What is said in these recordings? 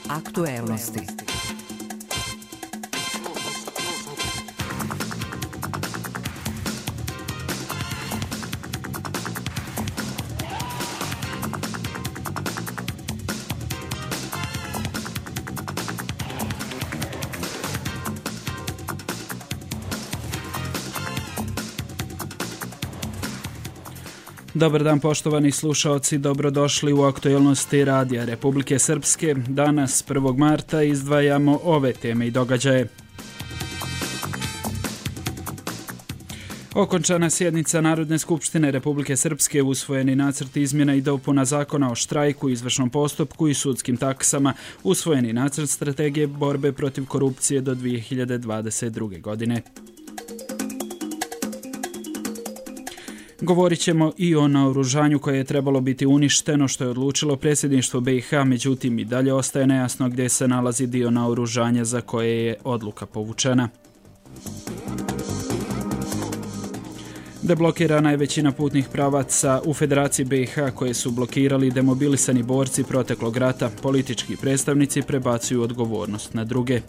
Aktuelnosti. Dobar dan poštovani slušaoci, dobrodošli u aktuelnosti Radija Republike Srpske. Danas, 1. marta, izdvajamo ove teme i događaje. Okončana sjednica Narodne skupštine Republike Srpske, usvojeni nacrt izmjena i dopuna zakona o štrajku, izvršnom postupku i sudskim taksama, usvojeni nacrt strategije borbe protiv korupcije do 2022. godine. Govorit ćemo i o naoružanju koje je trebalo biti uništeno, što je odlučilo predsjedništvo BiH, međutim i dalje ostaje nejasno gdje se nalazi dio naoružanja za koje je odluka povučena. Deblokirana je većina putnih pravaca u Federaciji BiH koje su blokirali demobilisani borci proteklog rata. Politički predstavnici prebacuju odgovornost na druge.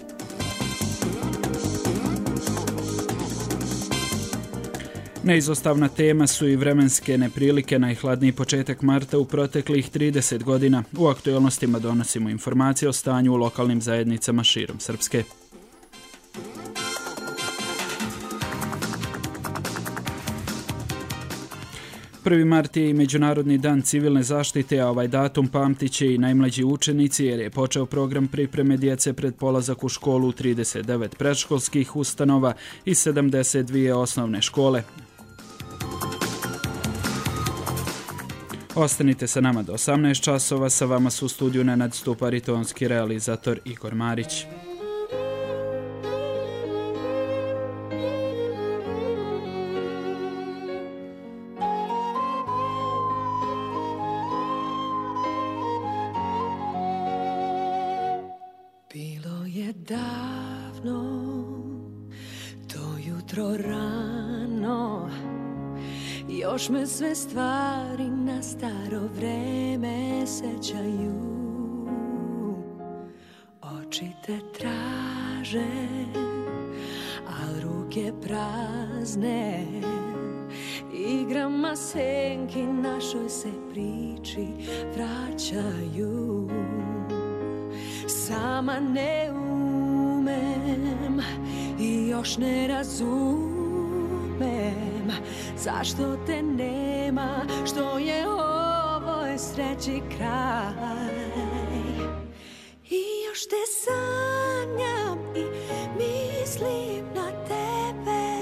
Neizostavna tema su i vremenske neprilike, najhladniji početak marta u proteklih 30 godina. U aktuelnostima donosimo informacije o stanju u lokalnim zajednicama širom Srpske. Prvi mart je i Međunarodni dan civilne zaštite, a ovaj datum pamtit će i najmlađi učenici jer je počeo program pripreme djece pred polazak u školu u 39 predškolskih ustanova i 72 osnovne škole. Ostanite sa nama do 18 časova, sa vama su u studiju Nenad Stupar i tonski realizator Igor Marić. Bilo je davno, to jutro rano, još me sve stvari na staro vreme sećaju. Oči te traže, a ruke prazne. Igrama senki našoj se priči vraćaju. Sama ne umem i još ne razumem zašto te nema, što je ovoj sreći kraj. I još te sanjam i mislim na tebe.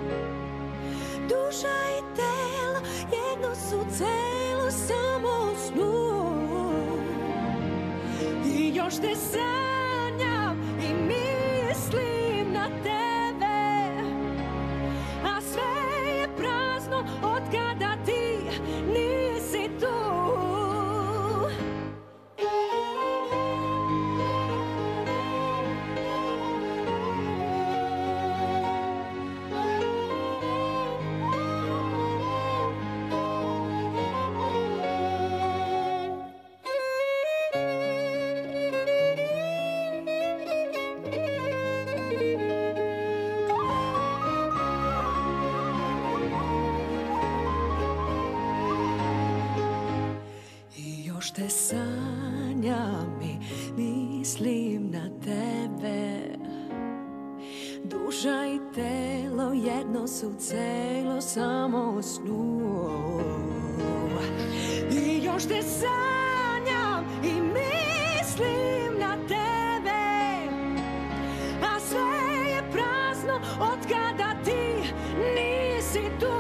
Duša i telo jedno su celo, samo snu. I još te sanjam i mislim na tebe, a sve je prazno od kada ti nisi tu. Te sanjam i mislim na tebe. Duša i telo jedno su celo, samo u snu. I još te sanjam i mislim na tebe, a sve je prazno od kada ti nisi tu.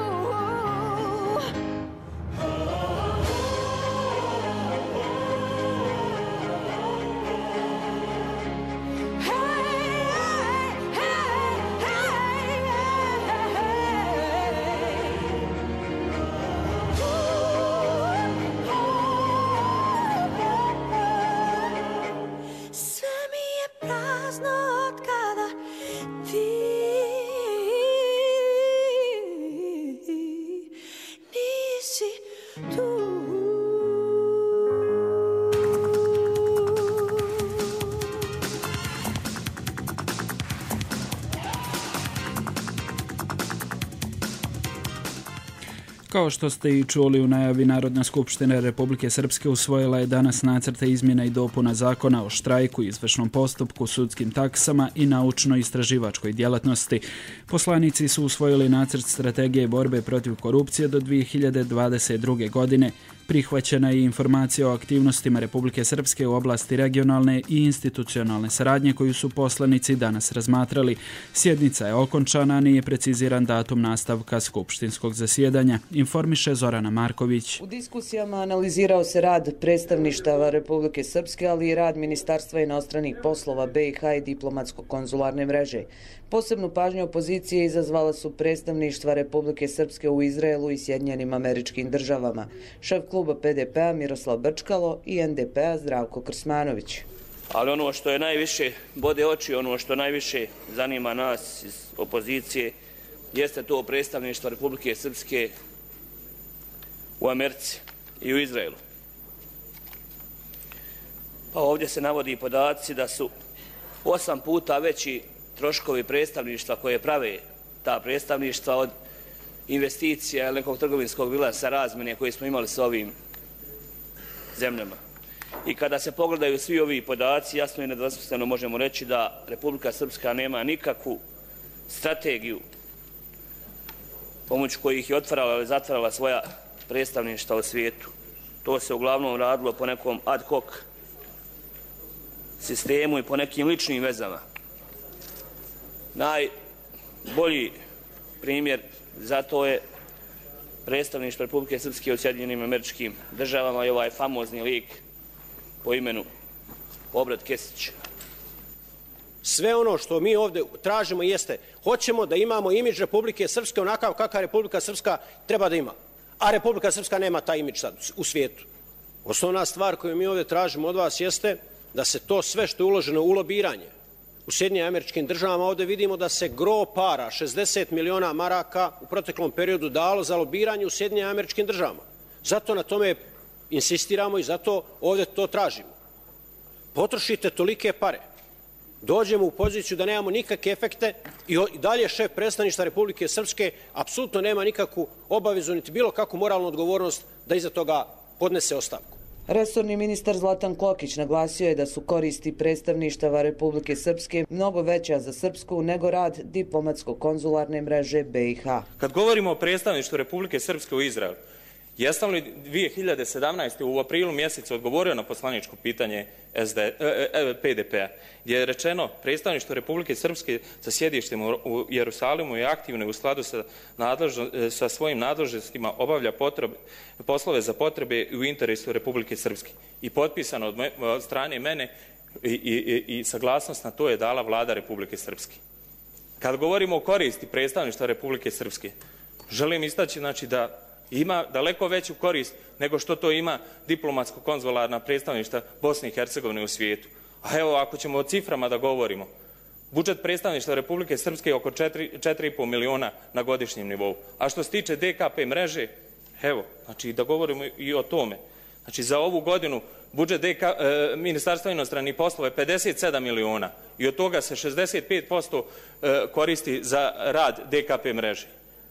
Kao što ste i čuli u najavi, Narodna skupština Republike Srpske usvojila je danas nacrte izmjena i dopuna zakona o štrajku, izvršnom postupku, sudskim taksama i naučno-istraživačkoj djelatnosti. Poslanici su usvojili nacrt strategije borbe protiv korupcije do 2022. godine. Prihvaćena je informacija o aktivnostima Republike Srpske u oblasti regionalne i institucionalne saradnje koju su poslanici danas razmatrali. Sjednica je okončana, nije preciziran datum nastavka skupštinskog zasjedanja, informiše Zorana Marković. U diskusijama analizirao se rad predstavništava Republike Srpske, ali i rad Ministarstva inostranih poslova BiH i diplomatsko-konzularne mreže. Posebnu pažnju opozicije izazvala su predstavništva Republike Srpske u Izraelu i Sjedinjenim Američkim Državama, šef kluba PDP-a Miroslav Brčkalo i NDP-a Zdravko Krsmanović. Ali ono što je najviše bode oči, ono što najviše zanima nas iz opozicije, jeste to predstavništvo Republike Srpske u Americi i u Izraelu. Pa ovdje se navodi podaci da su 8 puta veći troškovi predstavništva koje prave ta predstavništva od investicija ili nekog trgovinskog bilansa razmjene koje smo imali sa ovim zemljama. I kada se pogledaju svi ovi podaci, jasno i nedvosmisleno možemo reći da Republika Srpska nema nikakvu strategiju pomoću kojih je otvarala ili zatvarala svoja predstavništva u svijetu. To se uglavnom radilo po nekom ad hoc sistemu i po nekim ličnim vezama. Najbolji primjer za to je predstavništvo Republike Srpske u Sjedinjenim Američkim Državama i ovaj famozni lik po imenu Obrad Kesić. Sve ono što mi ovdje tražimo jeste, hoćemo da imamo imidž Republike Srpske onakav kakav Republika Srpska treba da ima. A Republika Srpska nema taj imidž sad u svijetu. Osnovna stvar koju mi ovdje tražimo od vas jeste da se to sve što je uloženo u lobiranje u Sjedinjenim Američkim Državama, ovdje vidimo da se gro para, 60 miliona maraka u proteklom periodu dalo za lobiranje u Sjedinjenim Američkim Državama. Zato na tome insistiramo i zato ovdje to tražimo. Potrošite tolike pare, dođemo u poziciju da nemamo nikakve efekte i dalje šef predstavništva Republike Srpske apsolutno nema nikakvu obavezu niti bilo kakvu moralnu odgovornost da iza toga podnese ostavku. Resorni ministar Zlatan Klokić naglasio je da su koristi predstavništava Republike Srpske mnogo veća za Srpsku nego rad diplomatsko-konzularne mreže BiH. Kad govorimo o predstavništvu Republike Srpske u Izraelu, jesam li 2017. u aprilu mjesecu odgovorio na poslaničko pitanje PDP-a, gdje je rečeno predstavništvo Republike Srpske sa sjedištem u Jerusalimu je aktivno u skladu sa svojim nadležnostima obavlja poslove za potrebe u interesu Republike Srpske. I potpisano od strane mene i saglasnost na to je dala vlada Republike Srpske. Kad govorimo o koristi predstavništva Republike Srpske, želim istaći da ima daleko veću korist nego što to ima diplomatsko-konzularna predstavništva Bosne i Hercegovine u svijetu. A evo, ako ćemo o ciframa da govorimo, budžet predstavništva Republike Srpske je oko 4,5 miliona na godišnjem nivou. A što se tiče DKP mreže, evo, da govorimo i o tome. Za ovu godinu budžet Ministarstva inostranih poslova je 57 miliona i od toga se 65% koristi za rad DKP mreže.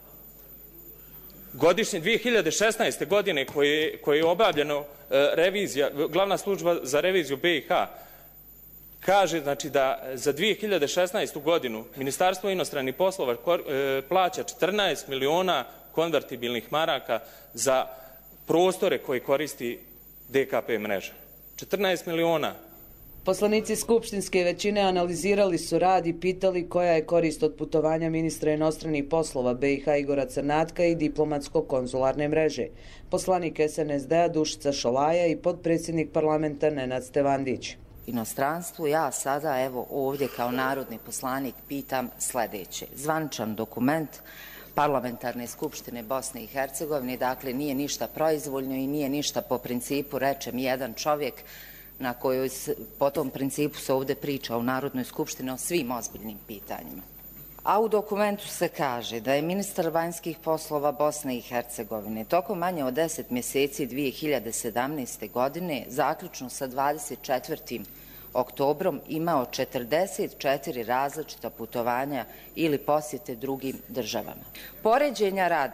Godišnje 2016. godine koje je obavljeno revizija, glavna služba za reviziju BiH kaže da za 2016. godinu Ministarstvo inostranih poslova plaća 14 miliona konvertibilnih maraka za prostore koje koristi DKP mreža. 14 miliona. Poslanici skupštinske većine analizirali su rad i pitali koja je korist od putovanja ministra inostranih poslova BiH Igora Crnatka i diplomatsko-konzularne mreže. Poslanik SNSD-a Dušica Šolaja i potpredsjednik parlamenta Nenad Stevandić. Inostranstvu ja sada evo ovdje kao narodni poslanik pitam sljedeće. Zvaničan dokument Parlamentarne skupštine Bosne i Hercegovine, dakle nije ništa proizvoljno i nije ništa po principu reče mi jedan čovjek, na kojoj po tom principu se ovdje priča u Narodnoj skupštini o svim ozbiljnim pitanjima. A u dokumentu se kaže da je ministar vanjskih poslova Bosne i Hercegovine tokom manje od 10 mjeseci 2017. godine, zaključno sa 24. oktobrom, imao 44 različita putovanja ili posjete drugim državama. Poređenja radi,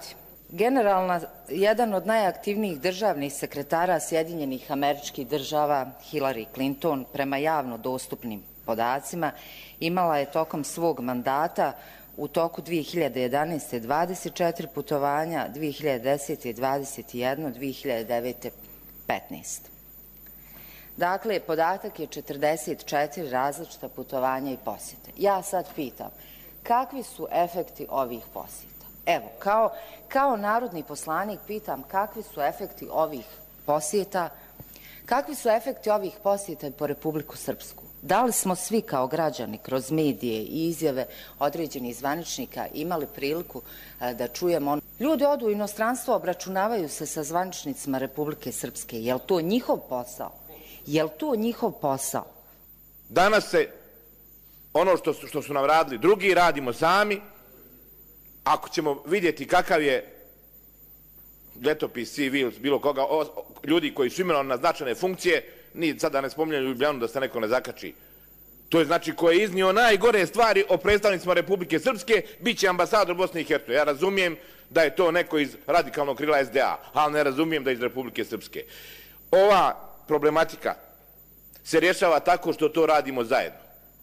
Generalna, jedan od najaktivnijih državnih sekretara Sjedinjenih Američkih Država, Hillary Clinton, prema javno dostupnim podacima, imala je tokom svog mandata u toku 2011. 24 putovanja, 2010. 21, 2009. 15. Dakle, podatak je 44 različita putovanja i posjete. Ja sad pitam, kakvi su efekti ovih posjeta? Evo, kao narodni poslanik pitam kakvi su efekti ovih posjeta, kakvi su efekti ovih posjeta po Republiku Srpsku? Da li smo svi kao građani kroz medije i izjave određenih zvaničnika imali priliku da čujemo? Ljudi odu u inostranstvo, obračunavaju se sa zvaničnicima Republike Srpske. Je li to njihov posao? Je li to njihov posao? Danas se ono što su nam radili drugi, radimo sami. Ako ćemo vidjeti kakav je letopis CV bilo koga, ljudi koji su imenovani na značajne funkcije, ni sada ne spominjem Ljubljanu da se neko ne zakači. To je znači ko je iznio najgore stvari o predstavnicima Republike Srpske, bit će ambasador Bosne i Hercegovine. Ja razumijem da je to neko iz radikalnog krila SDA, ali ne razumijem da je iz Republike Srpske. Ova problematika se rješava tako što to radimo zajedno.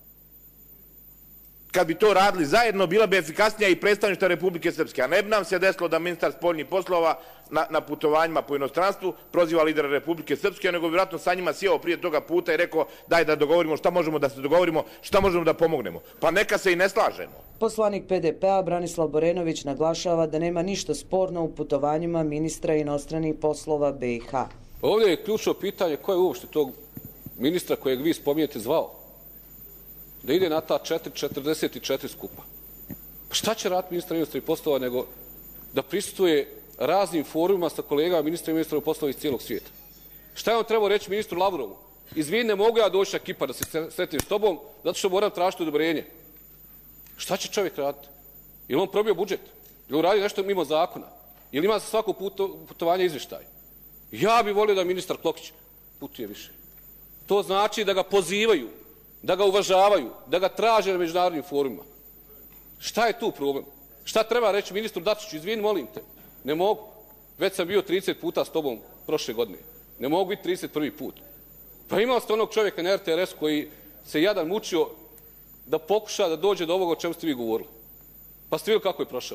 Kad bi to radili zajedno, bila bi efikasnija i predstavništva Republike Srpske. A ne bi nam se desilo da ministar spoljnih poslova na putovanjima po inostranstvu proziva lidera Republike Srpske, nego bi vjerojatno sa njima sjeo prije toga puta i rekao daj da dogovorimo šta možemo da se dogovorimo, šta možemo da pomognemo. Pa neka se i ne slažemo. Poslanik PDP-a Branislav Borenović naglašava da nema ništa sporno u putovanjima ministra inostranih poslova BiH. Ovdje je ključno pitanje ko je uopšte tog ministra kojeg vi spominjete zvao da ide na ta 44 skupa. Pa šta će raditi ministar inostranih poslova nego da prisustuje raznim forumima sa kolegama ministra i ministra poslova iz cijelog svijeta? Šta je on trebao reći ministru Lavrovu? Izvini, ne mogu ja doći na Kipar da se sretim s tobom zato što moram tražiti odobrenje. Šta će čovjek raditi? Je li on probio budžet? Je li on radio nešto mimo zakona? Je li ima za svako putovanje izvještaj? Ja bih volio da ministar Klokić putuje više. To znači da ga pozivaju, da ga uvažavaju, da ga traže na međunarodnim forumima. Šta je tu problem? Šta treba reći ministru Dačiću? Izvini, molim te. Ne mogu. Već sam bio 30 puta s tobom prošle godine. Ne mogu biti 31. put. Pa imao ste onog čovjeka na RTS koji se jadan mučio da pokuša da dođe do ovoga o čemu ste vi govorili. Pa ste vidjeli kako je prošao.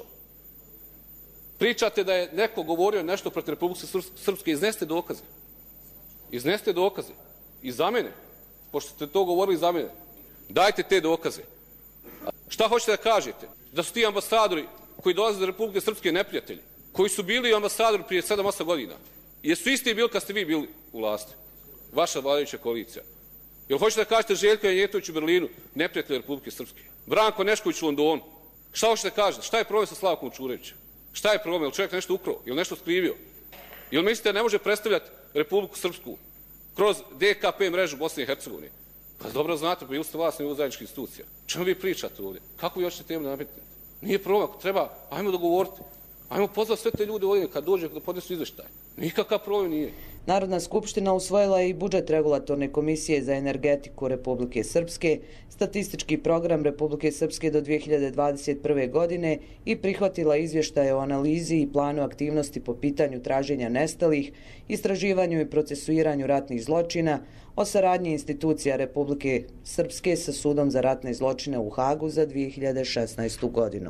Pričate da je neko govorio nešto protiv Republike Srpske. Izneste dokaze. Izneste dokaze. I za mene. Pošto ste to govorili za mene. Dajte te dokaze. Šta hoćete da kažete? Da su ti ambasadori koji dolaze do Republike Srpske neprijatelji, koji su bili ambasadori prije 7-8 godina, jesu isti bili kad ste vi bili u vlasti? Vaša vladajuća koalicija. Jel hoćete da kažete Željko Janjetović u Berlinu, neprijatelj Republike Srpske? Branko Nešković u Londonu? Šta hoćete da kažete? Šta je problem sa Slavkom Čurevićem? Šta je problem? Jel čovjek nešto ukrao? Jel nešto skrivio? Jel mislite da ne može predstavljati Republiku Srpsku kroz DKP mrežu Bosne i Hercegovine? Pa dobro znate, pa ili ste vlasni u zajedničkih institucija. Čemu vi pričate ovdje? Kako vi hoćete temu da nametnete? Nije problem, ako treba, ajmo dogovoriti. Ajmo pozvati sve te ljude ovdje kad dođe da podnesu izvještaj. Nikakav problem nije. Narodna skupština usvojila je i budžet Regulatorne komisije za energetiku Republike Srpske, statistički program Republike Srpske do 2021. godine i prihvatila izvještaje o analizi i planu aktivnosti po pitanju traženja nestalih, istraživanju i procesuiranju ratnih zločina, o saradnji institucija Republike Srpske sa Sudom za ratne zločine u Hagu za 2016. godinu.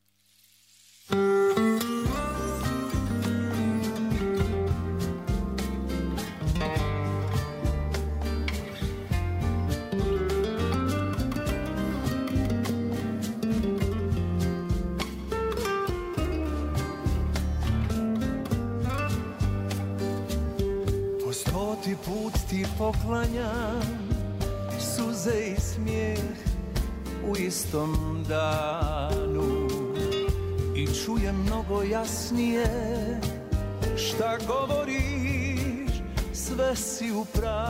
Put ti poklanjam suze i smijeh u istom danu i čujem mnogo jasnije šta govoriš, sve si u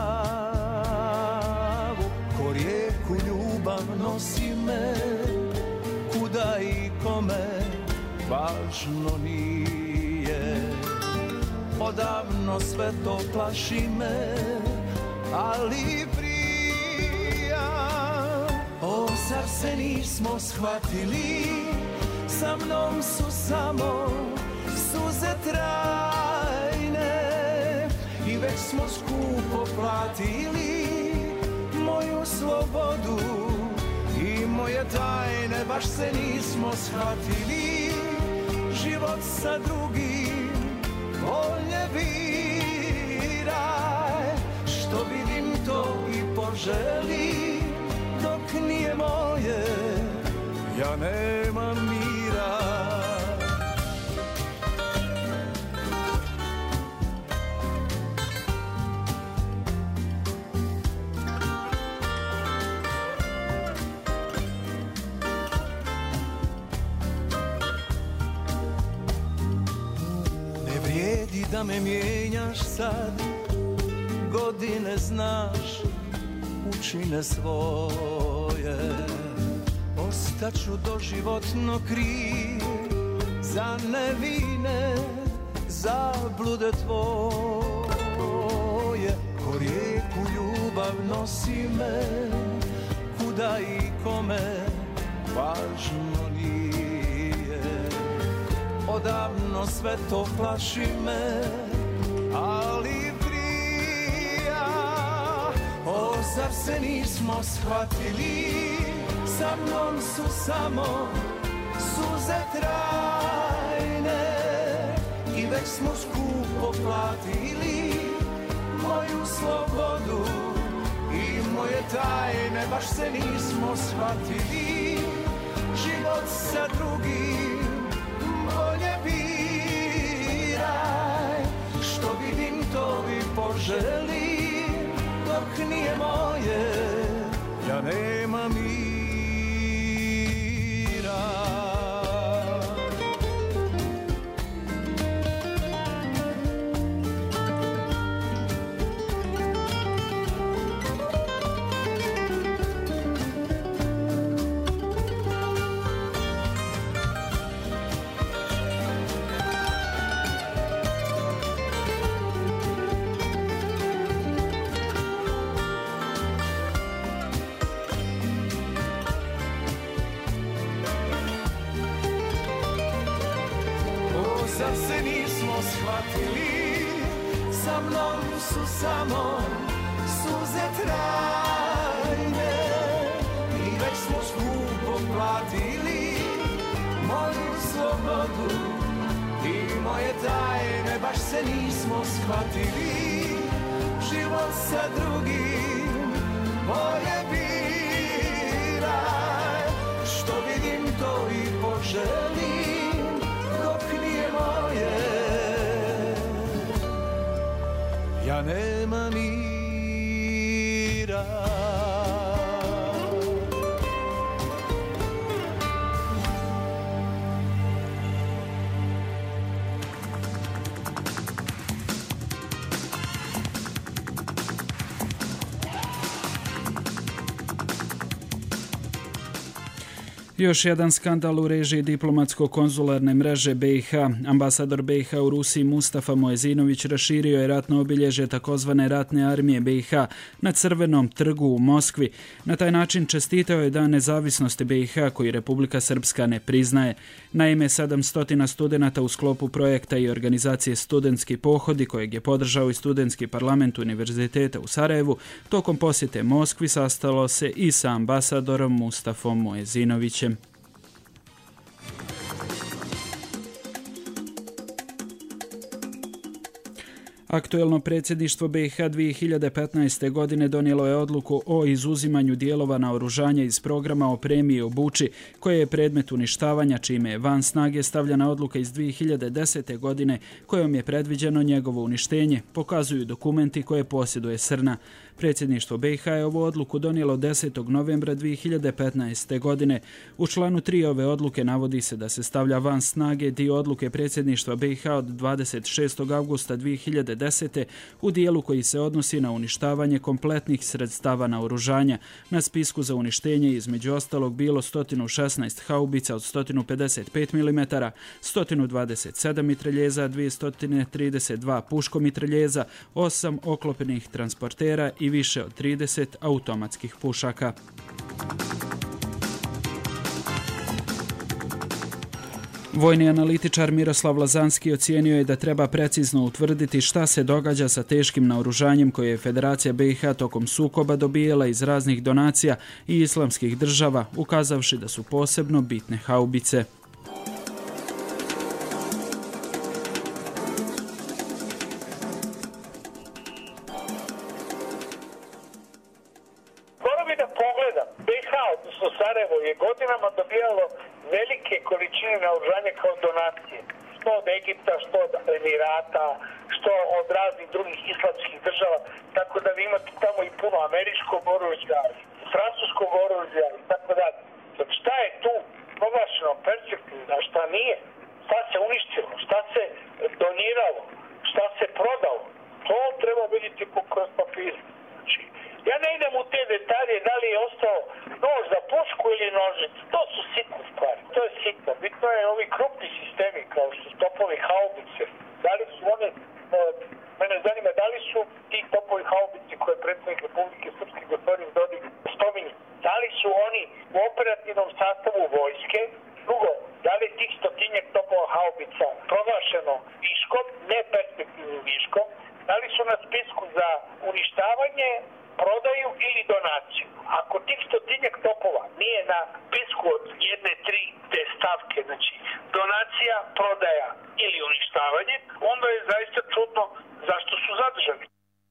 pravu. Ko rijeku ljubav nosi me, kuda i kome važno nije. Odavno sve to plaši me, ali prija. O, zar se nismo shvatili, sa mnom su samo suze trajne i već smo skupo platili moju slobodu i moje tajne, baš se nismo shvatili. Život sa drugim bolje biraj, što vidim to i poželim, dok nije moje, ja nemam mira. Ne vrijedi da me mijenjaš sad, godine znaš, učine svoje. Ostaću doživotno kriv za nevine zablude tvoje. Ko rijeku ljubav nosi me, kuda i kome važno nije. Odavno sve to plaši me, ali prija. O, zar se nismo shvatili, sa mnom su samo suze trajne i već smo skupo platili moju slobodu i moje tajne, baš se nismo shvatili. Život sa drugim bolje biraj, što vidim to i poželim, dok nije moje, ja nemam mira. Zar se nismo shvatili, sa mnom su samo suze trajne i već smo skupo platili moju slobodu i moje tajne, baš se nismo shvatili. Život sa drugim bolje biraj, što vidim to i poželim, dok nije moje, ja nemam mira. Još jedan skandal u režiji diplomatsko-konzularne mreže BiH. Ambasador BiH u Rusiji Mustafa Muezinović raširio je ratno obilježje takozvane ratne armije BiH na Crvenom trgu u Moskvi. Na taj način čestitao je Dan nezavisnosti BiH koji Republika Srpska ne priznaje. Naime, 700 studenata u sklopu projekta i organizacije Studentski pohodi, kojeg je podržao i Studentski parlament Univerziteta u Sarajevu, tokom posjete Moskvi sastalo se i sa ambasadorom Mustafom Muezinovićem. Aktuelno predsjedništvo BiH 2015. godine donijelo je odluku o izuzimanju dijelova naoružanja iz programa o premiji i obuči, koje je predmet uništavanja, čime je van snage stavljena odluka iz 2010. godine kojom je predviđeno njegovo uništenje, pokazuju dokumenti koje posjeduje SRNA. Predsjedništvo BiH je ovu odluku donijelo 10. novembra 2015. godine. U članu 3 ove odluke navodi se da se stavlja van snage dio odluke predsjedništva BiH od 26. avgusta 2010. u dijelu koji se odnosi na uništavanje kompletnih sredstava naoružanja. Na spisku za uništenje između ostalog bilo 116 haubica od 155 mm, 127 mitraljeza, 232 puškomitraljeza, 8 oklopenih transportera i više od 30 automatskih pušaka. Vojni analitičar Miroslav Lazanski ocijenio je da treba precizno utvrditi šta se događa sa teškim naoružanjem koje je Federacija BiH tokom sukoba dobijala iz raznih donacija i islamskih država, ukazavši da su posebno bitne haubice. Moram i da pogledam. BiH, odnosno Sarajevo, je godinama dobijalo velike količine naoružanja kao donacije. Što od Egipta, što od Emirata, što od raznih drugih islamskih država. Tako da vi imate tamo i puno američkog oružja, francuskog oružja i tako dalje. Sad šta je tu proglašeno perspektivno, a šta nije? Šta se uništilo? Šta se doniralo? Šta se prodalo? To treba vidjeti kroz papir. Znači, ja ne idem u te detalje da li je ostao nož za pušku ili nožicu. To su sitne stvari. To je sitno. Bitno je ovi krupni sistemi kao što su topovi haubice. Da li su one, mene zanima, da li su ti topovi haubice koje predsjednik Republike Srpske gospodin Dodik spominje, da li su oni u operativnom sastavu vojske? Drugo, da li tih 100-tinjak topova haubica proglašeno viškom, ne perspektivnim viškom? Da li su na spisku za uništavanje, prodaju ili donaciju? Ako tih 100-tinjak topova nije na spisku od 1-3 te stavke, znači donacija, prodaja ili uništavanje, onda je zaista čudno zašto su zadržani.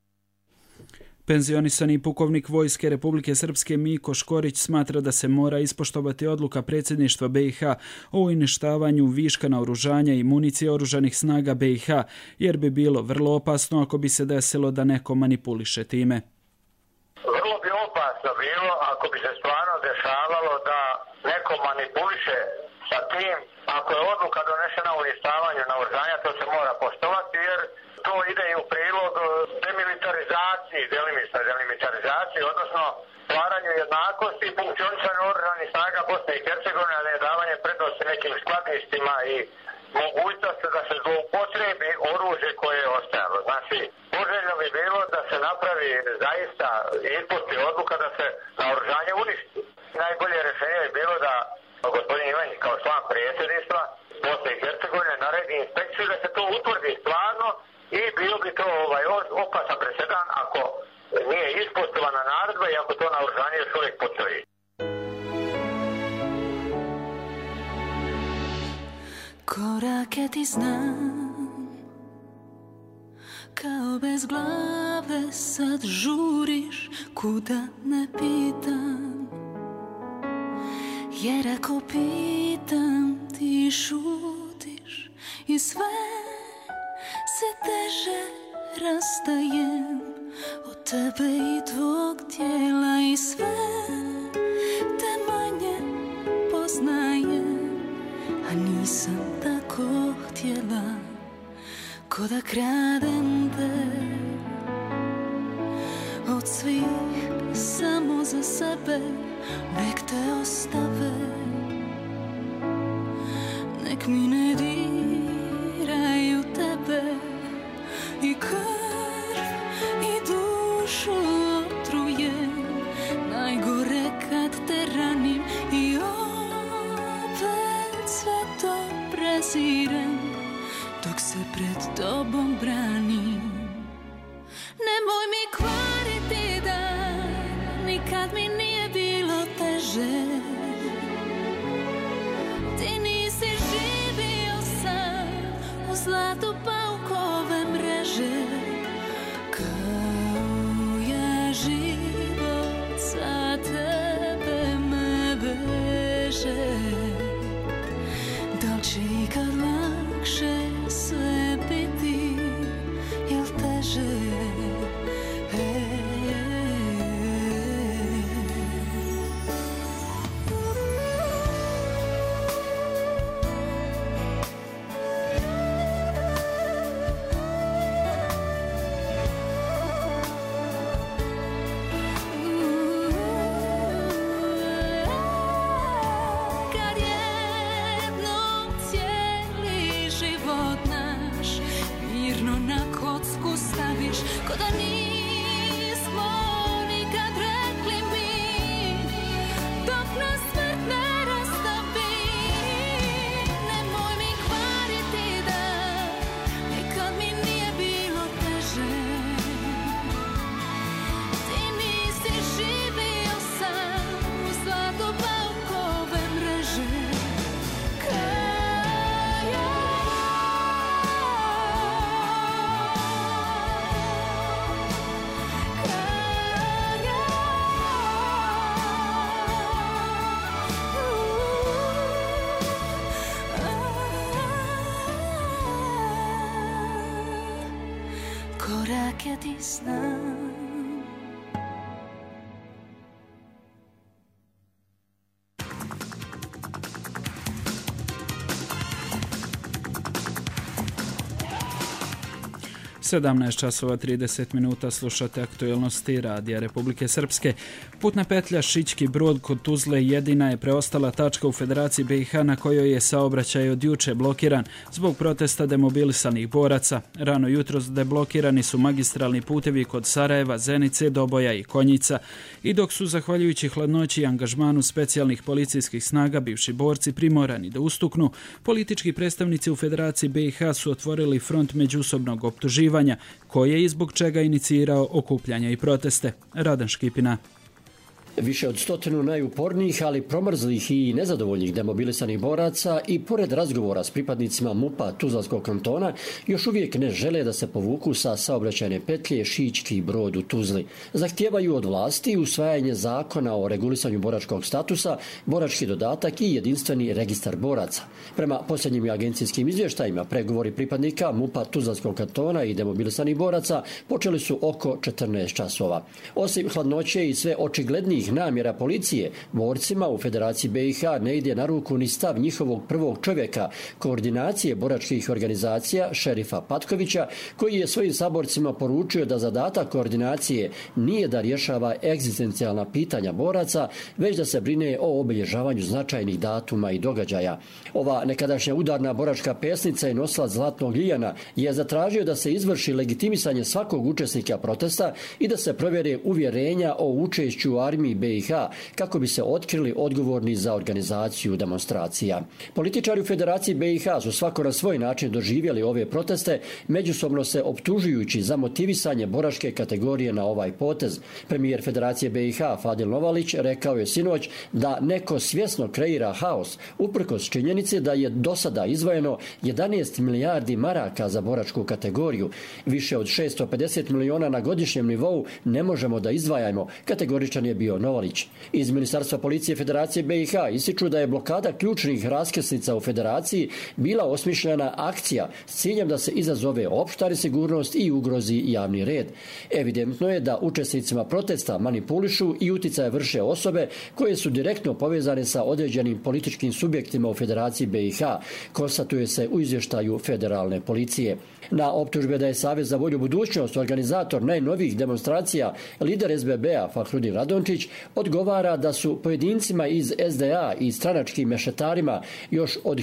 Penzionisani pukovnik Vojske Republike Srpske Miko Škorić smatra da se mora ispoštovati odluka predsjedništva BiH o uništavanju viška naoružanja i municije oružanih snaga BiH, jer bi bilo vrlo opasno ako bi se desilo da neko manipuliše time. Vrlo bi opasno bilo ako bi se stvarno dešavalo da neko manipuliše sa tim. Ako je odluka donešena o uništavanju naoružanja, to se mora poštovati, jer to ide i u prilog demilitarizaciji, delimilitarizaciji, odnosno stvaranju jednakosti i funkcionisanju oružanih snaga Bosne i Hercegovine, a ne davanje prednosti nekim skladištima i mogućnosti da se zloupotrebi oružje koje je ostajalo. Znači, poželjno bi bilo da se napravi zaista ispusti odluka da se naoružanje uništi. Najbolje rješenje je bilo da gospodin Ivanić kao član predsjedništva Bosne i Hercegovine naredi inspekciju da se to utvrdi stvarno i bilo bi to opasan presedan ako nije ispoštovana naredba i ako to naoružanje još uvijek postoji. Korake ti znam, kao bez glave sad žuriš, kuda ne pitam. Jer ako pitam ti šutiš i sve se teže rastajem od tebe i tvog tijela i sve te manje poznajem, a nisam tako htjela ko da kradem te od svih samo za sebe. Nek te ostave, nek mi ne diraju tebe i krv i dušu otrujem. Najgore kad te ranim i opet sve to prezirem dok se pred tobom branim. Nemoj mi kvariti dan, nikad mi nije bilo teže. Ti nisi živio sam u zlatu paukove mreže. Kao ja život za tebe me veže. Da li će ikad lakše sve biti ili teže? Ko da nismo nikad rekli mi, dok nas smrt ne rastavi. Nemoj korake ti znam. časova 30 minuta slušate aktualnosti Radija Republike Srpske. Putna petlja Šićki Brod kod Tuzle jedina je preostala tačka u Federaciji BiH na kojoj je saobraćaj od juče blokiran zbog protesta demobilisanih boraca. Rano jutros deblokirani su magistralni putevi kod Sarajeva, Zenice, Doboja i Konjica. I dok su, zahvaljujući hladnoći i angažmanu specijalnih policijskih snaga, bivši borci primorani da ustuknu, politički predstavnici u Federaciji BiH su otvorili front međusobnog optuživanja, ko je i zbog čega inicirao okupljanja i proteste. Radan Škipina. Više od 100 najupornijih, ali promrzlih i nezadovoljnih demobilisanih boraca i pored razgovora s pripadnicima MUP-a Tuzlanskog kantona još uvijek ne žele da se povuku sa saobraćajne petlje Šićki Brod u Tuzli. Zahtijevaju od vlasti usvajanje zakona o regulisanju boračkog statusa, borački dodatak i jedinstveni registar boraca. Prema posljednjim agencijskim izvještajima, pregovori pripadnika MUP-a Tuzlanskog kantona i demobilisanih boraca počeli su oko 14 časova. Osim hladnoće i sve očiglednijih namjera policije, borcima u Federaciji BiH ne ide na ruku ni stav njihovog prvog čovjeka, koordinacije boračkih organizacija, šerifa Patkovića, koji je svojim saborcima poručio da zadatak koordinacije nije da rješava egzistencijalna pitanja boraca, već da se brine o obilježavanju značajnih datuma i događaja. Ova nekadašnja udarna boračka pesnica i nosilac Zlatnog Liljana je zatražio da se izvrši legitimisanje svakog učesnika protesta i da se provjere uvjerenja o učešću u armiji BiH kako bi se otkrili odgovorni za organizaciju demonstracija. Političari u Federaciji BiH su svako na svoj način doživjeli ove proteste, međusobno se optužujući za motivisanje boračke kategorije na ovaj potez. Premijer Federacije BiH Fadil Novalić rekao je sinoć da neko svjesno kreira haos, uprkos činjenici da je do sada izdvojeno 11 milijardi maraka za boračku kategoriju. Više od 650 miliona na godišnjem nivou ne možemo da izdvajamo, kategoričan je bio Novalić. Iz Ministarstva policije Federacije BiH ističu da je blokada ključnih raskrsnica u Federaciji bila osmišljena akcija s ciljem da se izazove opšta nesigurnost i ugrozi javni red. Evidentno je da učesnicima protesta manipulišu i uticaje vrše osobe koje su direktno povezane sa određenim političkim subjektima u Federaciji BiH, konstatuje se u izvještaju federalne policije. Na optužbe da je Savez za volju budućnost organizator najnovijih demonstracija, lider SBB-a Fahrudin Radončić odgovara da su pojedincima iz SDA i stranačkim mešetarima još od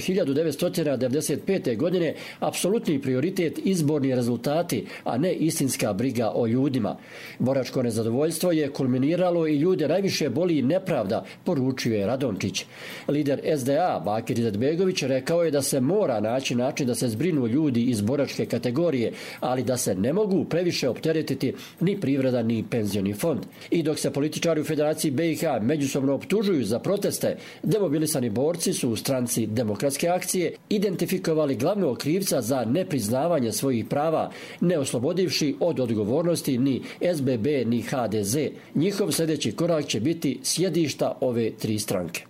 1995. godine apsolutni prioritet izborni rezultati, a ne istinska briga o ljudima. Boračko nezadovoljstvo je kulminiralo i ljude najviše boli nepravda, poručio je Radončić. Lider SDA Bakir Izetbegović rekao je da se mora naći način da se zbrinu ljudi iz boračke kategorije, ali da se ne mogu previše opteretiti ni privreda ni penzioni fond. I dok se političari u Federaciji BiH međusobno optužuju za proteste, demobilisani borci su u stranci Demokratske akcije identifikovali glavnog krivca za nepriznavanje svojih prava, ne oslobodivši od odgovornosti ni SBB ni HDZ. Njihov sljedeći korak će biti sjedišta ove tri stranke.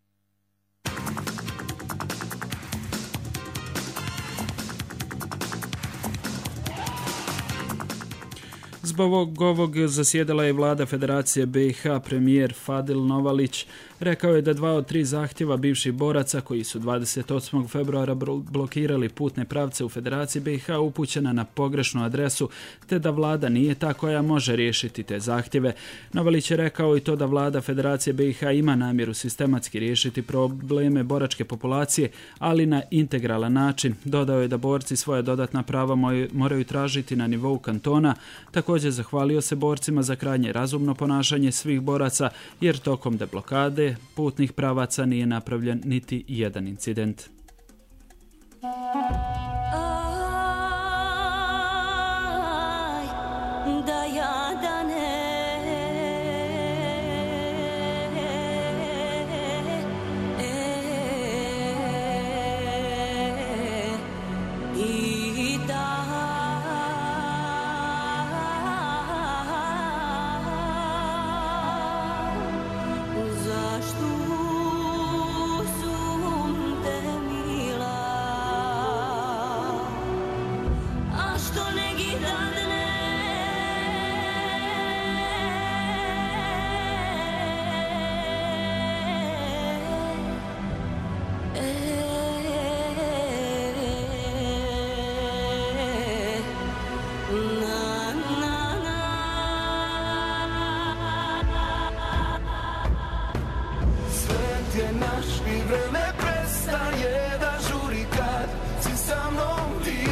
Zbog ovog zasjedala je vlada Federacije BiH. Premijer Fadil Novalić rekao je da 2 od 3 zahtjeva bivših boraca koji su 28. februara blokirali putne pravce u Federaciji BiH upućena na pogrešnu adresu, te da vlada nije ta koja može riješiti te zahtjeve. Novalić je rekao i to da vlada Federacije BiH ima namjeru sistematski riješiti probleme boračke populacije, ali na integralan način. Dodao je da borci svoja dodatna prava moraju tražiti na nivou kantona. Također zahvalio se borcima za krajnje razumno ponašanje svih boraca, jer tokom deblokade putnih pravaca nije napravljen niti jedan incident. Zašto Svet je naš i vreme prestaje da žuri kad si sa mnom ti.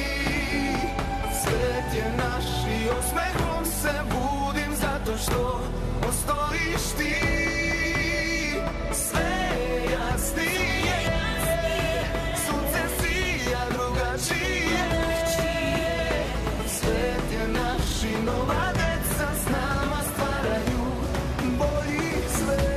Svet je naš i osmehom se budim zato što postojiš ti. Sve je jasnije, sunce sija drugačije. Svet je naš i nova deca s nama stvaraju bolji svet.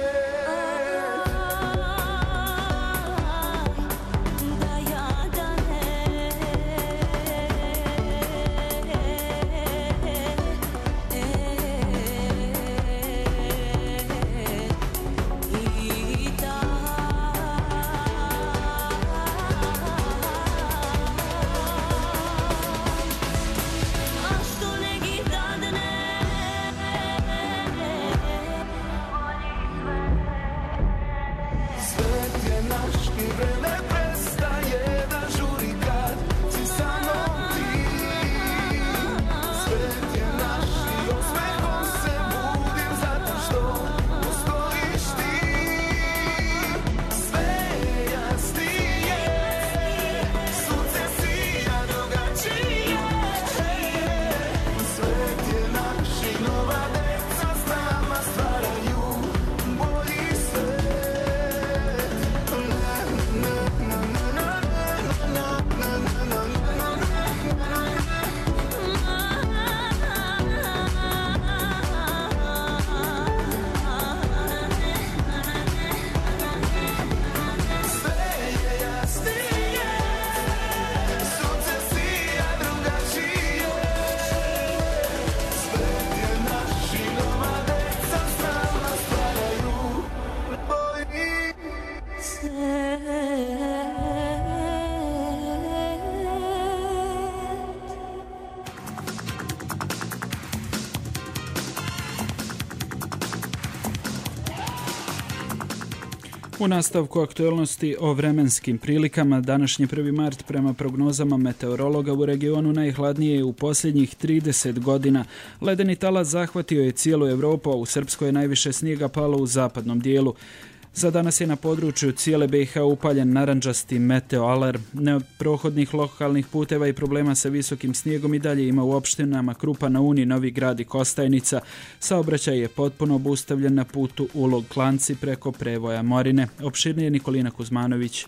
U nastavku aktualnosti o vremenskim prilikama, današnji 1. mart prema prognozama meteorologa u regionu najhladnije je u posljednjih 30 godina. Ledeni talas zahvatio je cijelu Europu, a u Srpskoj je najviše snijega palo u zapadnom dijelu. Za danas je na području cijele BiH upaljen narandžasti meteo alarm. Neprohodnih lokalnih puteva i problema sa visokim snijegom i dalje ima u opštinama Krupa na Uni, Novi Grad i Kostajnica. Saobraćaj je potpuno obustavljen na putu Ulog Klanci preko prevoja Morine. Opširnije Nikolina Kuzmanović.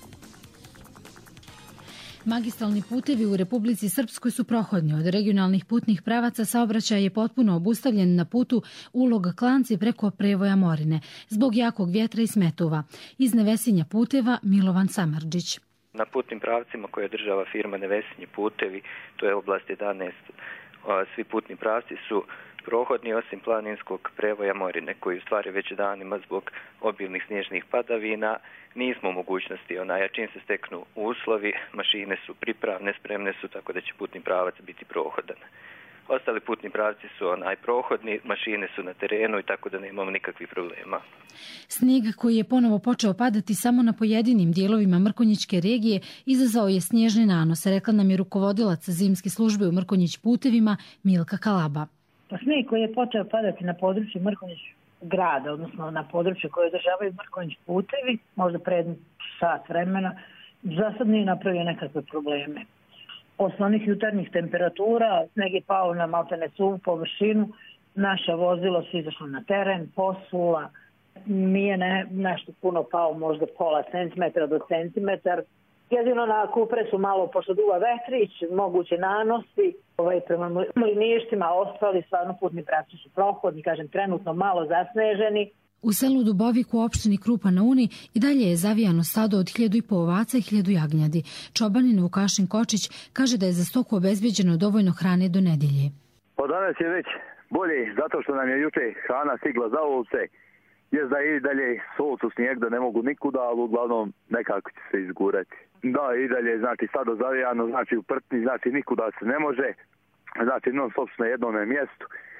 Magistralni putevi u Republici Srpskoj su prohodni. Od regionalnih putnih pravaca saobraćaj je potpuno obustavljen na putu Ulog Klanci preko prevoja Morine zbog jakog vjetra i smetova. Iz Nevesinja puteva Milovan Samardžić. Na putnim pravcima koje održava firma Nevesinji putevi, to je oblast 11, svi putni pravci su prohodni osim planinskog prevoja Morine, koji u stvari već danima zbog obilnih snježnih padavina nismo u mogućnosti, čim se steknu uslovi, mašine su pripravne, spremne su, tako da će putni pravac biti prohodan. Ostali putni pravci su prohodni, mašine su na terenu i tako da nemamo nikakvih problema. Snijeg koji je ponovo počeo padati samo na pojedinim dijelovima Mrkonjićke regije izazvao je snježne nanose, rekla nam je rukovodilac zimske službe u Mrkonjić putevima Milka Kalaba. Snijeg koji je počeo padati na području Mrkonjić grada, odnosno na području koje održavaju Mrkonjić putevi, možda pred sat vremena, za sad nije napravio nekakve probleme. Posle onih jutarnjih temperatura, sneg je pao na maltene suvu površinu, naša vozilo su izašlo na teren, posula, nije nešto puno pao, možda pola centimetra do centimetar. Jedino na Kupresu malo, pošto duva vetrić, moguće nanosi, prema mliništima ostali, stvarno putni pravci su prohodni, kažem, trenutno malo zasneženi. U selu Dubovik u opštini Krupa na Uni i dalje je zavijano stado od 1000 ovaca i 1000 jagnjadi. Čobanin Vukašin Kočić kaže da je za stoku obezbeđeno dovoljno hrane do nedelje. Pa danas je već bolje, zato što nam je juče hrana stigla za ovce. Jest da i dalje solcu snijeg da ne mogu nikuda, ali uglavnom nekako će se izgurati. Da, i dalje, stado zavijano, u prtni, nikuda se ne može, non stop na jednom mjestu. A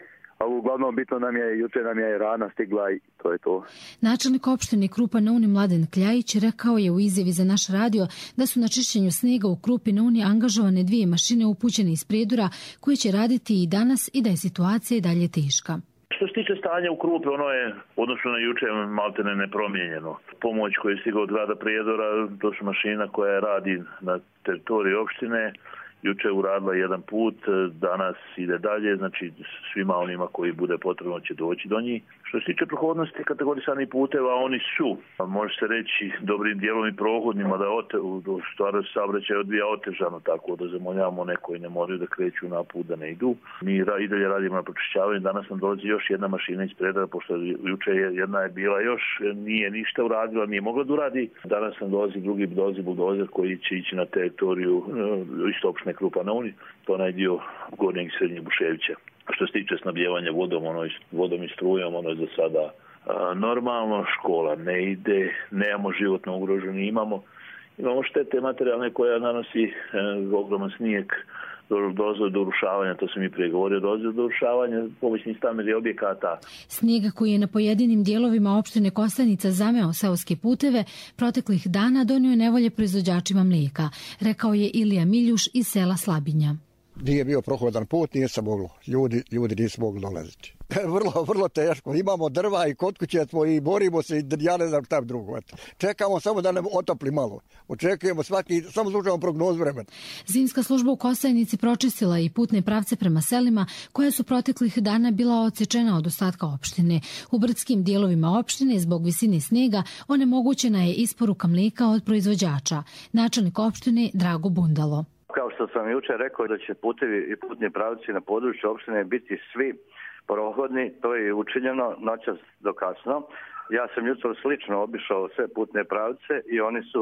Ali uglavnom bitno nam je, juče nam je rana stigla i to je to. Načelnik opštine Krupa na Uni Mladen Kljajić rekao je u izjavi za naš radio da su na čišćenju snega u Krupi na Uni angažovane 2 mašine upućene iz Prijedora koje će raditi i danas i da je situacija i dalje teška. Što se tiče stanja u Krupi, ono je odnosno na juče maltene nepromijenjeno. Pomoć koja je stigla od grada Prijedora, to su mašina koja radi na teritoriji opštine. Juče je uradila jedan put, danas ide dalje, znači svima onima koji bude potrebno će doći do njih. Što se tiče prohodnosti kategorisanih puteva, oni su, može se reći, dobrim dijelom i prohodnima, da u stvari saobraćaj odvija otežano, tako da zamoljavamo one koji ne moraju da kreću na put, da ne idu. Mi i dalje radimo na pročišćavanju, danas nam dolazi još jedna mašina iz Prijedora, pošto juče jedna je bila još, nije ništa uradila, nije mogla da uradi. Danas nam dolazi drugi buldozer koji će ići na teritoriju isto opštine Krupa na Uni, to je onaj dio Gornjeg i Srednjeg Buševića. Što se tiče snabdijevanja vodom i strujom, ono je za sada normalno, škola ne ide, nemamo životno ugroženi, imamo štete materijalne koja nanosi ogroman snijeg, dolazi do urušavanja, to sam i prije govorio, dolazi do urušavanja pomoćnih stambenih objekata. Snijega koji je na pojedinim dijelovima opštine Kostajnica zameo seoske puteve, proteklih dana donio je nevolje proizvođačima mlijeka, rekao je Ilija Miljuš iz sela Slabinja. Nije bio prohodan put, nije se moglo. Ljudi nisu mogli dolaziti. Vrlo teško. Imamo drva i kod kuće smo i borimo se i ja ne znam šta drugo. Čekamo samo da nam otopli malo. Očekujemo samo slušamo prognozu vremena. Zimska služba u Kostajnici pročistila i putne pravce prema selima koja su proteklih dana bila odsečena od ostatka opštine. U brdskim dijelovima opštine zbog visine snijega onemogućena je isporuka mlijeka od proizvođača. Načelnik opštine Drago Bundalo. Kao što sam juče rekao da će putevi i putni pravci na području opštine biti svi prohodni, to je učinjeno noćas do kasno. Ja sam jutro slično obišao sve putne pravce i oni su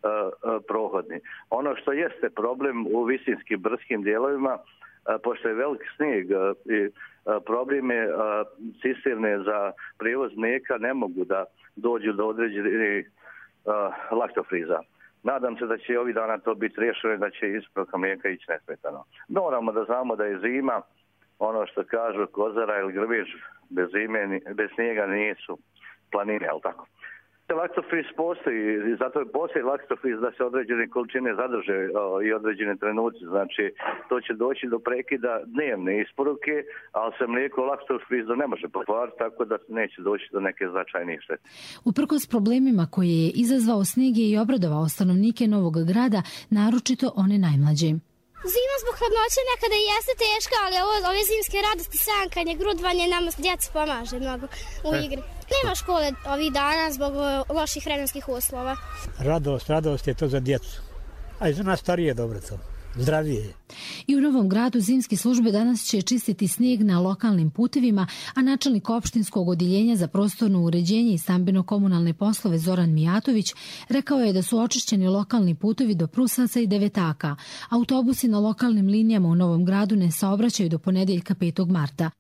prohodni. Ono što jeste problem u visinskim brskim dijelovima, pošto je velik snijeg i problem je cisterne za prijevoz mlijeka ne mogu da dođu do određenih laktofriza. Nadam se da će ovih dana to biti rješeno i da će isporuka mlijeka ići nesmetano. Moramo da znamo da je zima, ono što kažu kozara ili grbić, bez snijega nisu planine, ali tako. Laktofriz postoji, zato je postoji laktofriz da se određene količine zadrže i određene trenuci. Znači, to će doći do prekida dnevne isporuke, ali se mlijeko laktofrizu ne može pokvariti, tako da neće doći do neke značajnije štete. Uprkos problemima koje je izazvao snijeg je i obradovao stanovnike Novog Grada, naročito one najmlađe. Zima zbog hladnoće nekada i jeste teška, ali ove zimske radosti, sankanje, grudvanje nam djeci pomaže mnogo u igri. Nema škole ovih dana zbog loših vremenskih uslova. Radost je to za djecu, a i za nas starije dobro to. Zdravije. I u Novom Gradu zimske službe danas će čistiti snijeg na lokalnim putevima, a načelnik opštinskog odjeljenja za prostorno uređenje i stambeno-komunalne poslove Zoran Mijatović rekao je da su očišćeni lokalni putevi do Prusaca i Devetaka. Autobusi na lokalnim linijama u Novom Gradu ne saobraćaju do ponedjeljka 5. marta.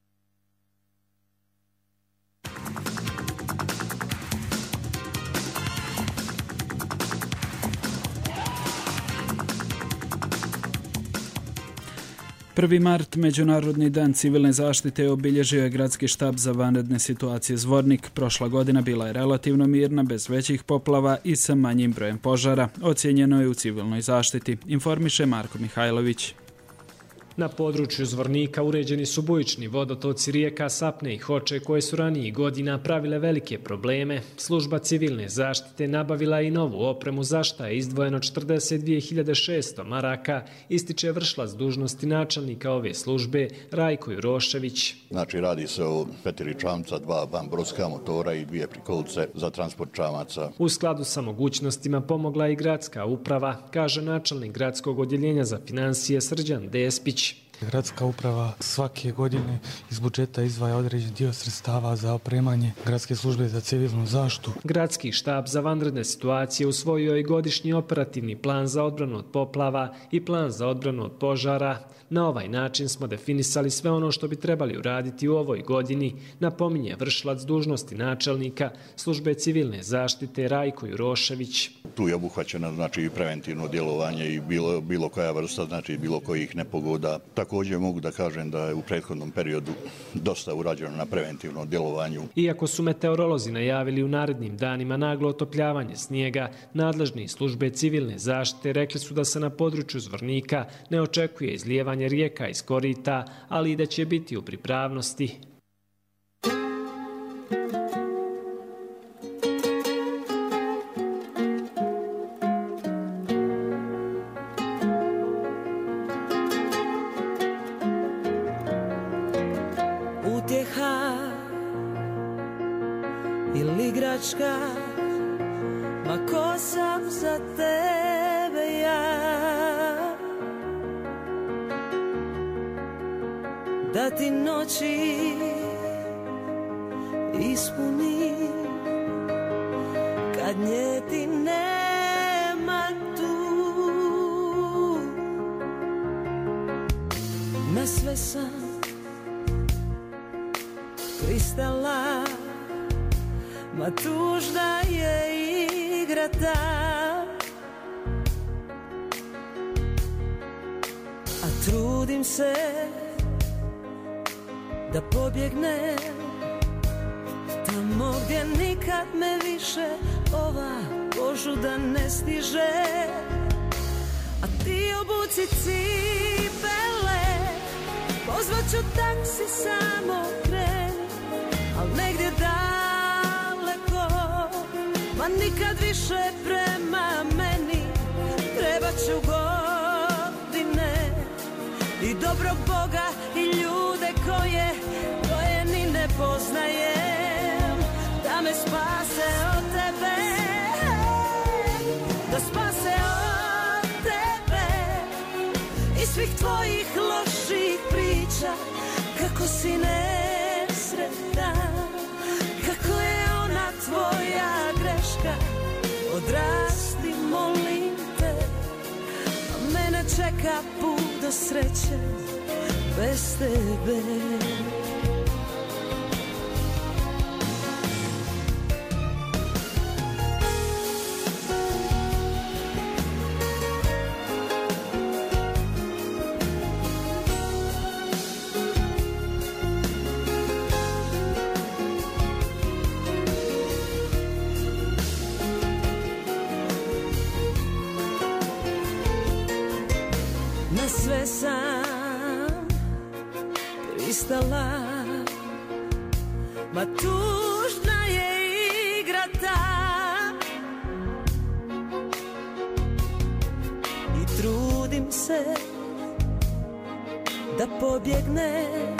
Prvi mart, Međunarodni dan civilne zaštite, obilježio je Gradski štab za vanredne situacije Zvornik. Prošla godina bila je relativno mirna, bez većih poplava i sa manjim brojem požara. Ocijenjeno je u civilnoj zaštiti, informiše Marko Mihajlović. Na području Zvornika uređeni su bujični vodotoci rijeka Sapne i Hoče koje su ranijih godina pravile velike probleme. Služba civilne zaštite nabavila i novu opremu za šta je izdvojeno 42.600 maraka, ističe vršilac dužnosti načelnika ove službe Rajko Jurošević. Znači radi se o 4 čamca, 2 vanbrodska motora i 2 prikolice za transport čamaca. U skladu sa mogućnostima pomogla i gradska uprava, kaže načelnik gradskog odjeljenja za financije Srđan Despić. Gradska uprava svake godine iz budžeta izdvaja određen dio sredstava za opremanje Gradske službe za civilnu zaštitu. Gradski štab za vanredne situacije usvojio je godišnji operativni plan za odbranu od poplava i plan za odbranu od požara. Na ovaj način smo definisali sve ono što bi trebali uraditi u ovoj godini, napominje vršilac dužnosti načelnika službe civilne zaštite Rajko Jurošević. Tu je obuhvaćeno znači i preventivno djelovanje i bilo koja vrsta, znači bilo kojih nepogoda. Također mogu da kažem da je u prethodnom periodu dosta urađeno na preventivnom djelovanju. Iako su meteorolozi najavili u narednim danima naglo otopljavanje snijega, nadležni službe civilne zaštite rekli su da se na području Zvornika ne očekuje izlijevanje rijeka iz korita, ali i da će biti u pripravnosti. Utjeha ili igračka, ma ko sam za tebe ja, da ti noći ispunim, kad nje ti nema tu. Na sve sam pristala, ma tužna je igra ta, a trudim se da pobjegnem tamo gdje nikad me više ova požuda ne stiže. A ti obuci cipele, pozvat ću taksi, samo kreni, al negdje daleko, ma nikad više prema meni. Trebat ću godine i dobrog Boga i ljude koje ni ne poznajem, da me spase od tebe, da spase od tebe i svih tvojih loših priča, kako si nesretan, kako je ona tvoja greška. Odrasti, molim te, a mene čeka put do sreće bez tebe. Na sve sam pristala, ma tužna je igra ta, i trudim se da pobjegnem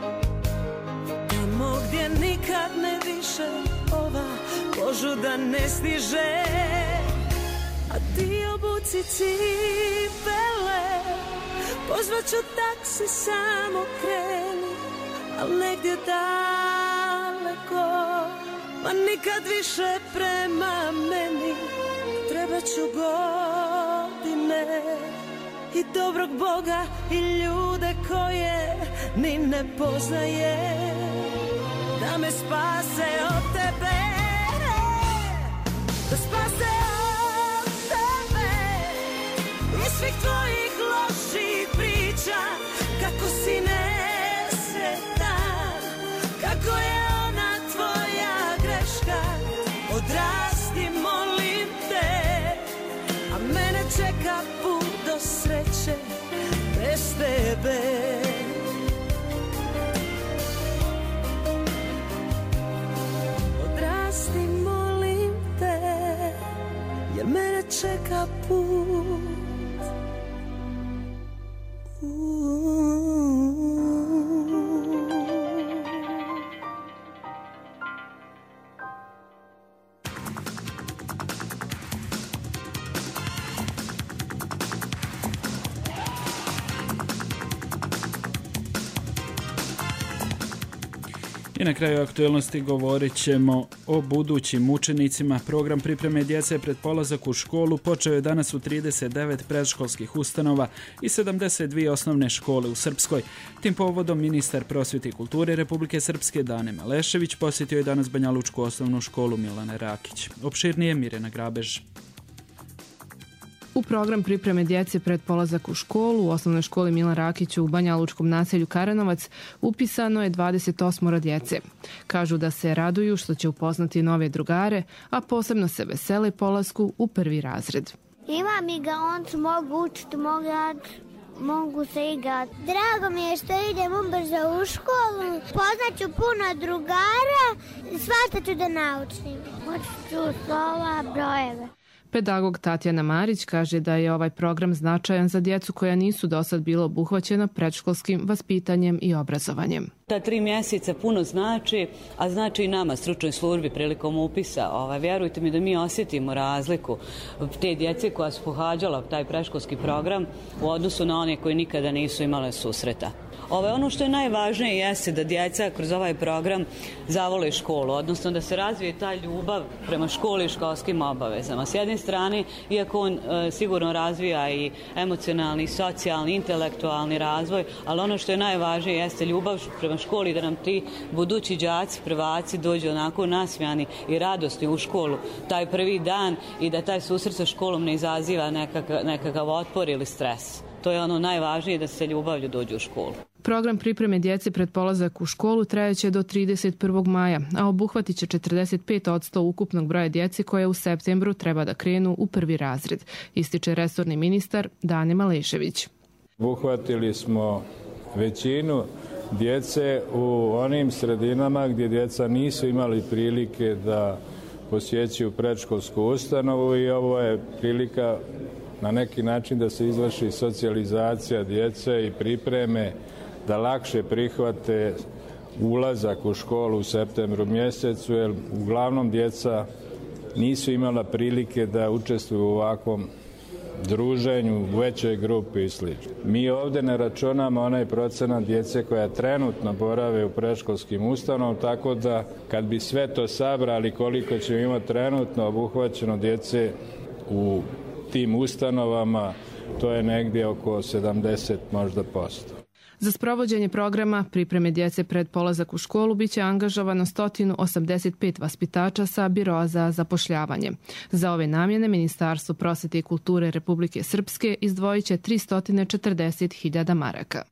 tamo gdje nikad me više ova požuda ne stiže. A ti obuci cipele, pozvat ću taksi, samo kreni, al negdje daleko, ma nikad više prema meni. Trebat ću godine i dobrog Boga i ljude koje ni ne poznaje, da me spase od tebe, da spase od tebe i svih tvojih loših priča, kako si nesretan, kako je ona tvoja greška. Odrasti, molim te, a mene čeka put do sreće bez tebe. Odrasti, molim te, jer mene čeka put. I na kraju aktualnosti govorit ćemo o budućim učenicima. Program pripreme djece pred polazak u školu počeo je danas u 39 predškolskih ustanova i 72 osnovne škole u Srpskoj. Tim povodom ministar prosvjete i kulture Republike Srpske Dane Malešević posjetio je danas Banjalučku osnovnu školu Milane Rakić. Opširnije Mirjana Grabež. U program pripreme djece pred polazak u školu u osnovnoj školi Milan Rakić u Banjalučkom naselju Karanovac upisano je 28 djece. Kažu da se raduju što će upoznati nove drugare, a posebno se vesele polasku u prvi razred. Imam igraonicu, mogu učiti, mogu se igrati. Drago mi je što idem ubrzo u školu, poznaću puno drugara, svašta ću da naučim. Hoću slova, brojeve. Pedagog Tatjana Marić kaže da je ovaj program značajan za djecu koja nisu dosad bila obuhvaćena predškolskim vaspitanjem i obrazovanjem. Ta 3 mjeseca puno znači, a znači i nama, stručnoj službi, prilikom upisa. Vjerujte mi da mi osjetimo razliku te djece koja su pohađala taj predškolski program u odnosu na one koji nikada nisu imale susreta. Ono što je najvažnije jeste da djeca kroz ovaj program zavole školu, odnosno da se razvije ta ljubav prema školi i školskim obavezama. S jedne strane, iako on sigurno razvija i emocionalni, socijalni, intelektualni razvoj, ali ono što je najvažnije jeste ljubav prema školi, da nam ti budući đaci, prvaci dođu onako nasmijani i radosni u školu taj prvi dan i da taj susret sa školom ne izaziva nekakav otpor ili stres. To je ono najvažnije, da se ljubavlju dođu u školu. Program pripreme djece pred polazak u školu trajaće do 31. maja, a obuhvatit će 45% ukupnog broja djece koje u septembru treba da krenu u prvi razred, ističe resorni ministar Dane Malešević. Obuhvatili smo većinu djece u onim sredinama gdje djeca nisu imali prilike da posjećuju predškolsku ustanovu i ovo je prilika na neki način da se izvrši socijalizacija djece i pripreme da lakše prihvate ulazak u školu u septembru mjesecu, jer uglavnom djeca nisu imala prilike da učestvuju u ovakvom druženju u većoj grupi i sl. Mi ovdje ne računamo onaj procenat djece koja trenutno borave u predškolskim ustanovama, tako da kad bi sve to sabrali koliko ćemo imati trenutno obuhvaćeno djece u tim ustanovama, to je negdje oko 70 možda posto. Za sprovođenje programa pripreme djece pred polazak u školu biće angažovano 185 vaspitača sa biroa za zapošljavanje. Za ove namjene Ministarstvo prosvjete i kulture Republike Srpske izdvojit će 340.000 maraka.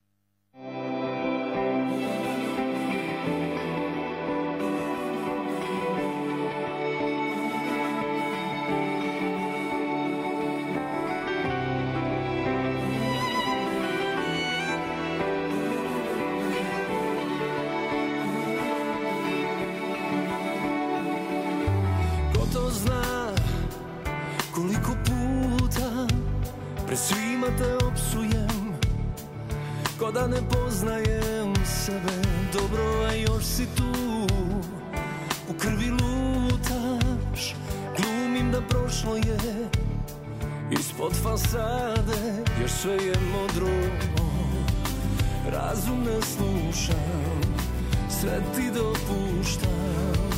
Svima te opsujem, ko da ne poznajem sebe dobro, a još si tu. U krvi lutaš, glumim da prošlo je, ispod fasade još sve je modro. Razum ne slušam, sve ti dopuštam,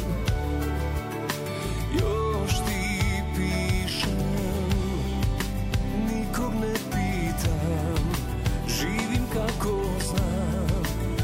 još ti pišem, nikog ne pitam, živim kako znam,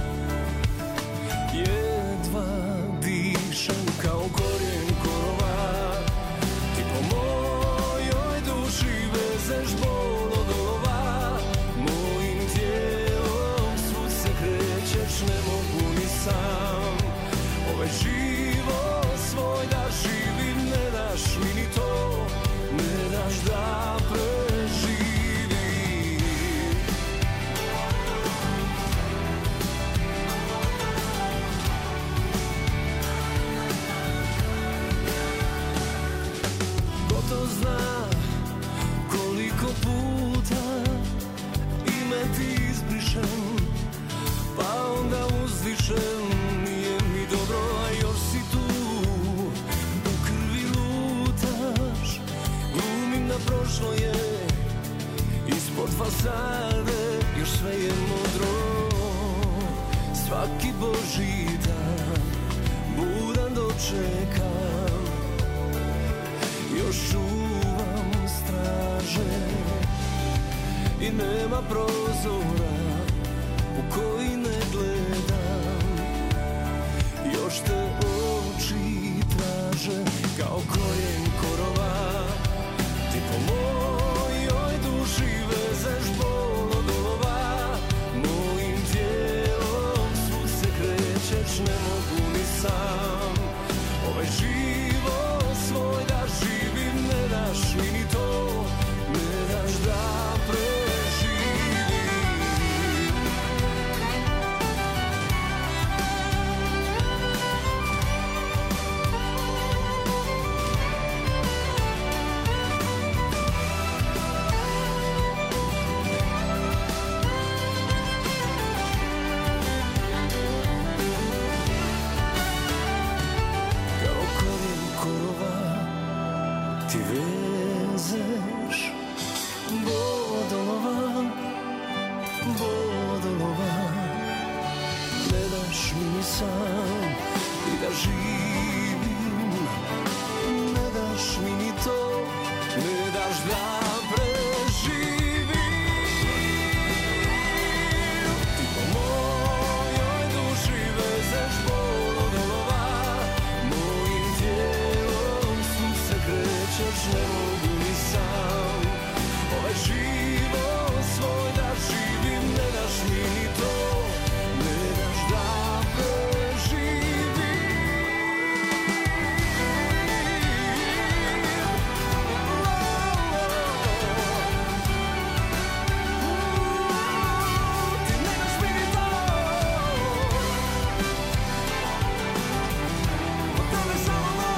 jedva dišem kao korijen korova, ti po mojoj duši vezeš bol od olova, mojim tijelom svud se krećeš, ne mogu ni sam, ovaj život svoj da živim, ne daš mi ni to, ne daš da preživim. Ko to zna, koliko puta ime ti izbrišem, pa onda uzdišem, nije mi dobro, a još si tu. U krvi lutaš, glumim da prošlo je, ispod fasade još sve je modro. Svaki Božji dan čekam, još čuvam straže i nema prozora u koji ne gledam, još te oči traže kao korijen korova, ti po mojoj duši vezeš bol od olova, mojim tijelom svud se krećeš, ne mogu ni sam ovaj život svoj da živim, ne daš mi ni to, ne daš da preživim. Kao korijen korova ti vezeš bodolova, bodolova, ne daš mi ni sam i da živim, ne daš mi ni to, ne daš da preživim. Ti po mojoj duši vezeš bol od olova, mojim tijelom svud se krećeš, ne mogu ni sam ovaj život svoj da živim, ne daš mi ni to, ne daš da preživim. Ti ne daš mi ni to, od tebe samo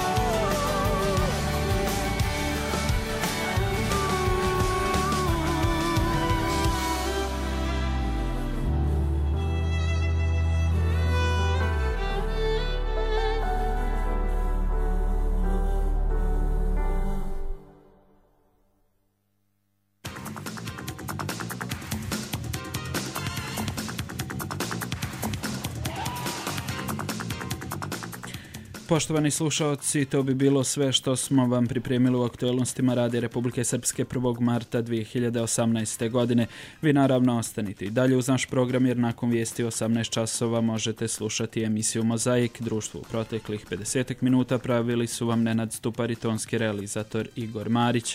Poštovani slušaoci, to bi bilo sve što smo vam pripremili u aktualnostima Radija Republike Srpske 1. marta 2018. godine. Vi naravno ostanite i dalje uz naš program jer nakon vijesti 18 časova možete slušati emisiju Mozaik. Društvo u proteklih 50 minuta pravili su vam Nenad Stupar i tonski realizator Igor Marić.